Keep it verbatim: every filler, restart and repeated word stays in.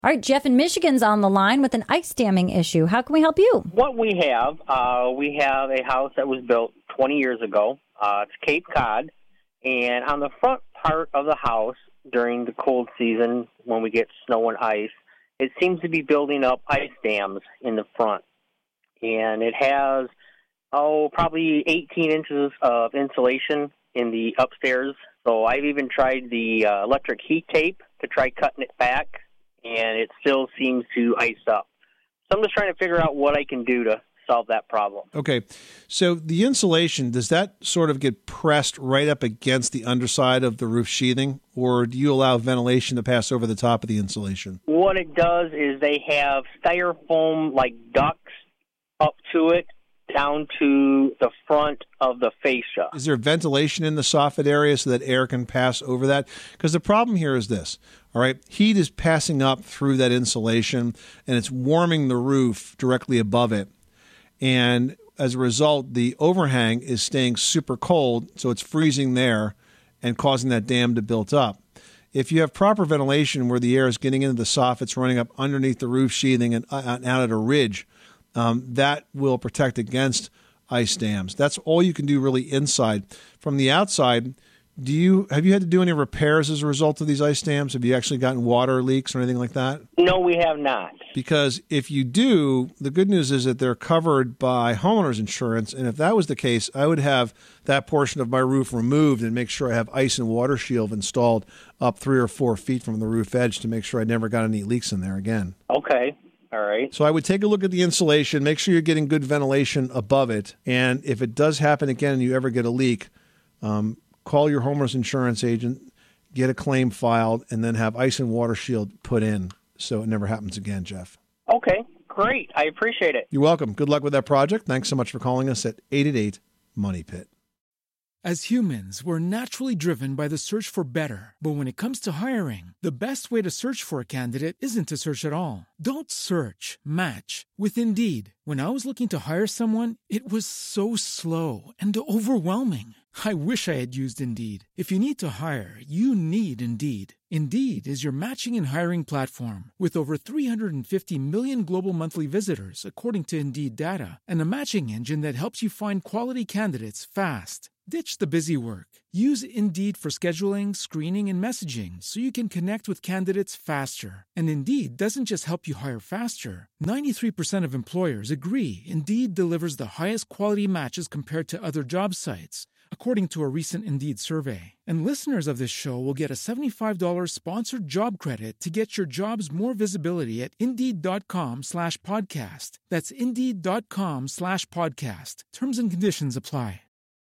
All right, Jeff in Michigan's on the line with an ice damming issue. How can we help you? What we have, uh, we have a house that was built twenty years ago. Uh, it's Cape Cod, and on the front part of the house during the cold season when we get snow and ice, it seems to be building up ice dams in the front. And it has, oh, probably eighteen inches of insulation in the upstairs. So I've even tried the uh, electric heat tape to try cutting it back, and it still seems to ice up. So I'm just trying to figure out what I can do to solve that problem. Okay. So the insulation, does that sort of get pressed right up against the underside of the roof sheathing, or do you allow ventilation to pass over the top of the insulation? What it does is they have styrofoam like ducts up to it, down to the front of the fascia. Is there ventilation in the soffit area so that air can pass over that? Because the problem here is this, all right? Heat is passing up through that insulation, and it's warming the roof directly above it. And as a result, the overhang is staying super cold, so it's freezing there and causing that dam to build up. If you have proper ventilation where the air is getting into the soffits, running up underneath the roof sheathing and out at a ridge, Um, that will protect against ice dams. That's all you can do really inside. From the outside, do you have you had to do any repairs as a result of these ice dams? Have you actually gotten water leaks or anything like that? No, we have not. Because if you do, the good news is that they're covered by homeowners insurance. And if that was the case, I would have that portion of my roof removed and make sure I have ice and water shield installed up three or four feet from the roof edge to make sure I never got any leaks in there again. Okay. All right. So I would take a look at the insulation, make sure you're getting good ventilation above it. And if it does happen again and you ever get a leak, um, call your homeowner's insurance agent, get a claim filed, and then have ice and water shield put in so it never happens again, Jeff. Okay, great. I appreciate it. You're welcome. Good luck with that project. Thanks so much for calling us at eight eight eight, money pit. As humans, we're naturally driven by the search for better. But when it comes to hiring, the best way to search for a candidate isn't to search at all. Don't search, match with Indeed. When I was looking to hire someone, it was so slow and overwhelming. I wish I had used Indeed. If you need to hire, you need Indeed. Indeed is your matching and hiring platform with over three hundred fifty million global monthly visitors, according to Indeed data, and a matching engine that helps you find quality candidates fast. Ditch the busy work. Use Indeed for scheduling, screening, and messaging so you can connect with candidates faster. And Indeed doesn't just help you hire faster. ninety-three percent of employers agree Indeed delivers the highest quality matches compared to other job sites, according to a recent Indeed survey. And listeners of this show will get a seventy-five dollars sponsored job credit to get your jobs more visibility at Indeed.com slash podcast. That's Indeed.com slash podcast. Terms and conditions apply.